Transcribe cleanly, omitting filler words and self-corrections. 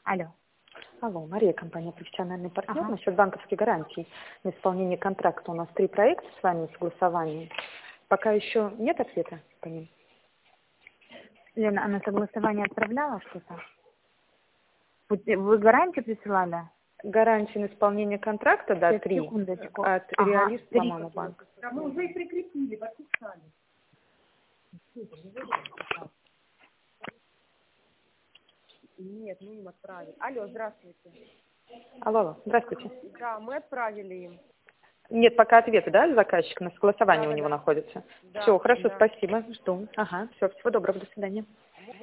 Алло. Алло, Мария, компания «Профессиональный партнер». Ага. Насчет банковских гарантий на исполнение контракта. У нас 3 проекта с вами в согласовании. Пока еще нет ответа по ним? Лена, а на согласование отправляла что-то? Вы гарантию присылали? Гарантии на исполнение контракта, да, Сейчас, 3. секундочку. От Ага, Реалист, 3. по-моему, банк. Да мы уже и прикрепили, подписали. Нет, мы им отправили. Алло, здравствуйте. Алло, здравствуйте. Да, мы отправили им. Нет пока ответа, да, заказчика? На согласовании Да, у него да. находится? Да, Все, хорошо, да. спасибо, жду. Ага, все, всего доброго, до свидания.